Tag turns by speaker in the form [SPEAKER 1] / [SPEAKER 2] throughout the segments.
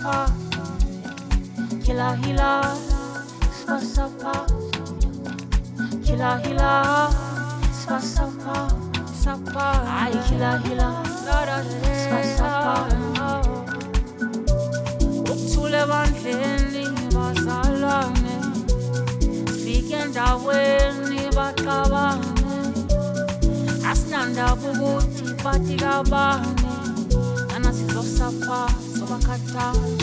[SPEAKER 1] spasapa, kila hila, spasapa, kila hila, spasapa, sapa, ay kila hila, spasapa. Ukuthule bandleni bazalwane, fike endaweni baxabane, asinandaba ukuthi bathi kabane, nana sizosapha sobakhathana.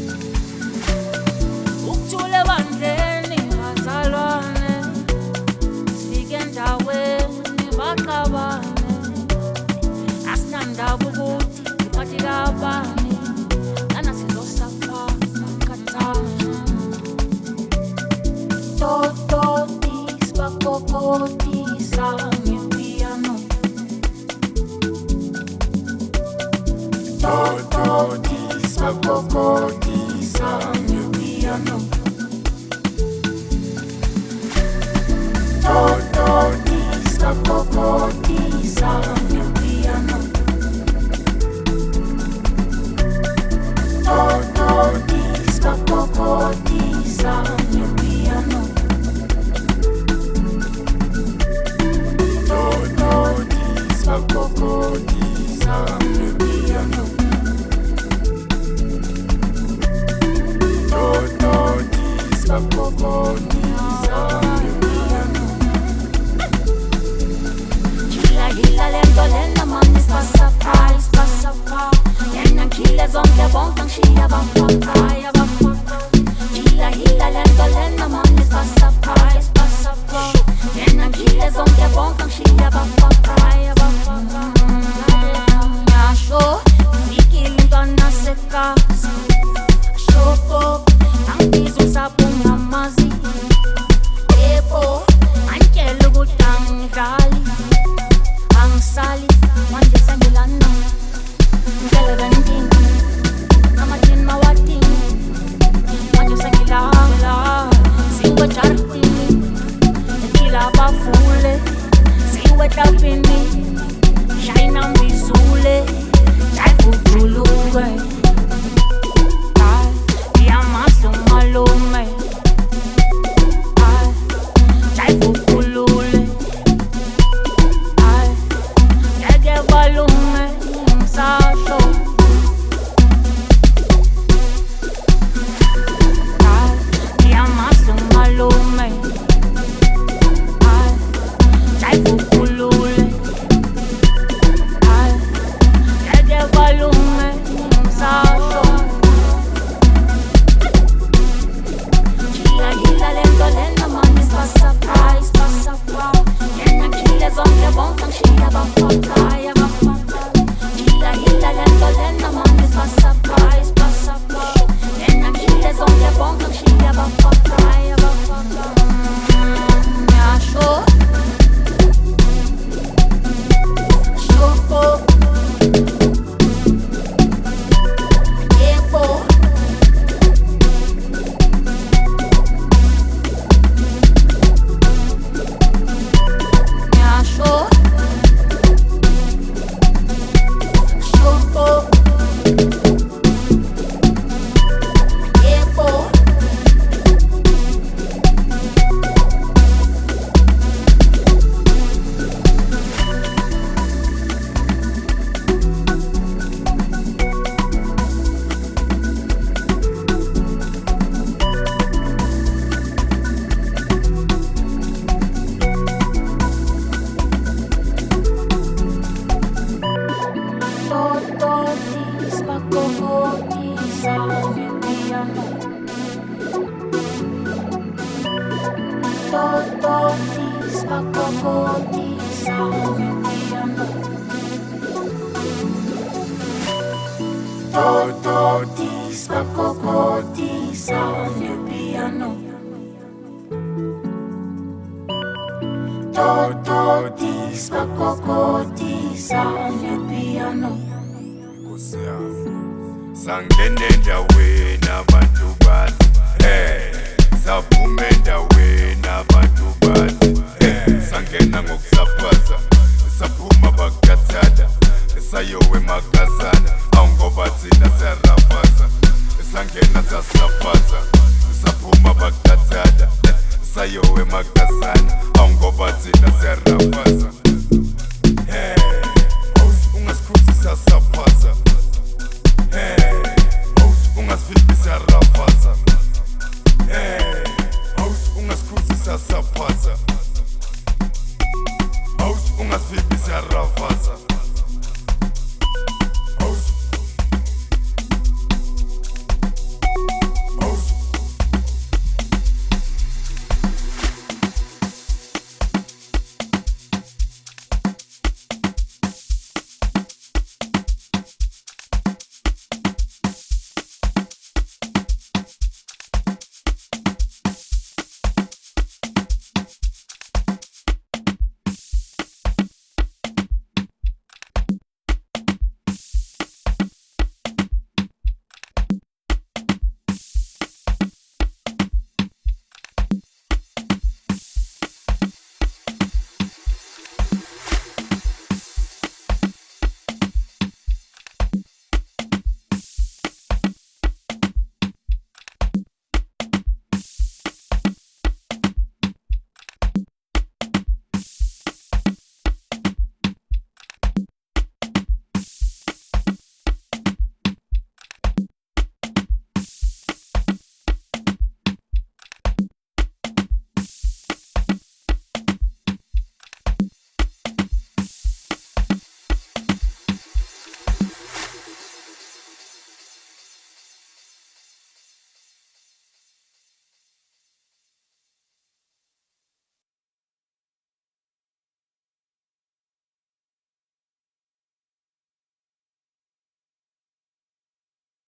[SPEAKER 1] Ukuthule bandleni bazalwane, fike endaweni baxabane, asinandaba ukuthi bathi kabane, nana sizosapha sobakhathana. Tototis pacocotis ang piano. Tototis pacocotis ang piano. Tototis pacocotis ang piano. Tototis pacocotis ang piano. Tototis pacocotis ang piano. Tototis pacocotis ang piano. Gila gila lento lento manis pasapa, pasapa. Yan ang kila zonke bontang siya bafaka, ya bafaka. Gila gila lento lento manis pasapa, pasapa. Yan ang kila zonke bontang siya bafaka, ya bafaka. Yasho, ikilinga na sekas. Shoko, ang piso sa pungamazi. Epo, ang kelugutang gali. Ang sali, mandi sa milano. Galaganding, namatin mawating. Mandi sa kilala, siwa charting. Kila pa fule, siwa tapini. Shine ang bisule, jai futuluwe. Yamaso malume, jai fukulule. Yage balume, msasho. Yamaso malume, jai fukulule. Yage balume, msasho. Gila gila lento lento manis pasapa, pasapa. Yan ang kila zonke bontang siya bafaka, ya bafaka. Gila gila lento lento manis pasapa, pasapa. Yan ang kila zonke bontang siya bafaka, ya bafaka. Yasho, shoko, epo. Yasho, shoko, epo. Tototis pacocotis ang piano. Tototis pacocotis ang piano. Tototis pacocotis ang piano. Tototis pacocotis ang piano.
[SPEAKER 2] Sangene endaweni abantu bathi saphume endaweni abantu bathi sangena ngokusaphaza saphuma bakathatha sayowe makazana awungoba thina siyarafaza ravasa